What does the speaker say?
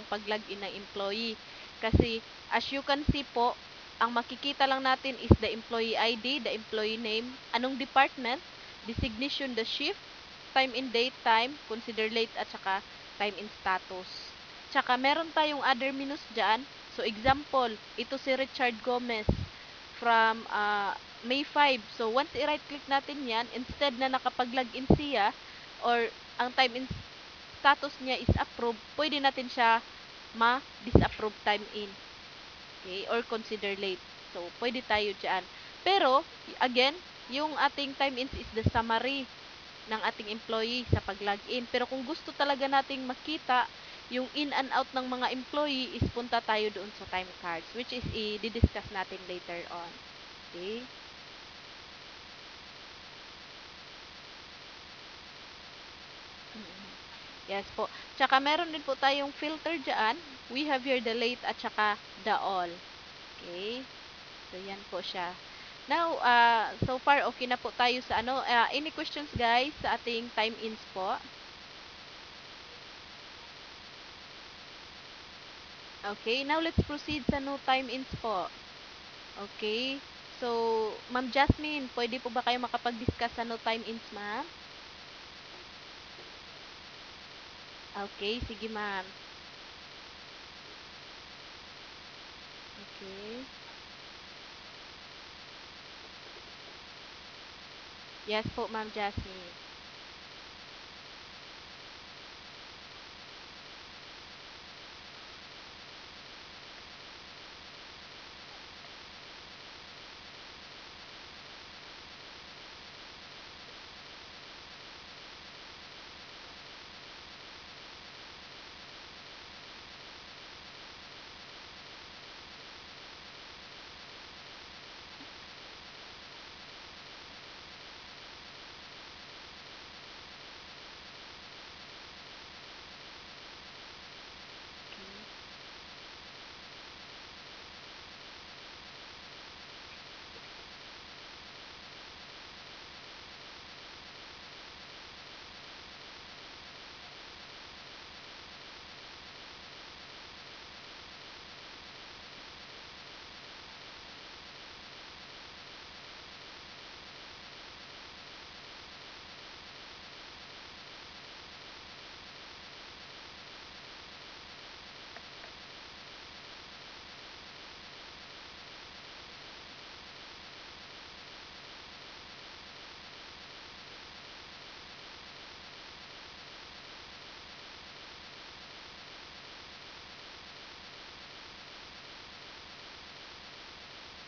ng pag-login ng employee. Kasi as you can see po, ang makikita lang natin is the employee ID, the employee name, anong department, designation, the shift, time and date, time, consider late, at saka time and status. Tsaka meron tayong other menus dyan. So example, ito si Richard Gomez from May 5. So once i-right click natin yan, instead na nakapag-login siya or ang time and status niya is approved, pwede natin siya ma-disapprove time in. Okay? Or consider late. So, pwede tayo dyan. Pero, again, yung ating time ins is the summary ng ating employee sa pag-login. Pero kung gusto talaga nating makita yung in and out ng mga employee is punta tayo doon sa time cards, which is i-discuss natin later on. Okay? Mm. Yes po. Tsaka meron din po tayong filter dyan. We have here the late at tsaka the all. Okay? So, yan po siya. Now, so far, okay na po tayo sa ano. Any questions, guys, sa ating time-ins po? Okay, now let's proceed sa no time-ins po. Okay. So, Ma'am Jasmine, pwede po ba kayo makapag-discuss sa no time-ins, ma'am? Okay, sige, ma'am. Okay. Yes po, Ma'am Jasmine.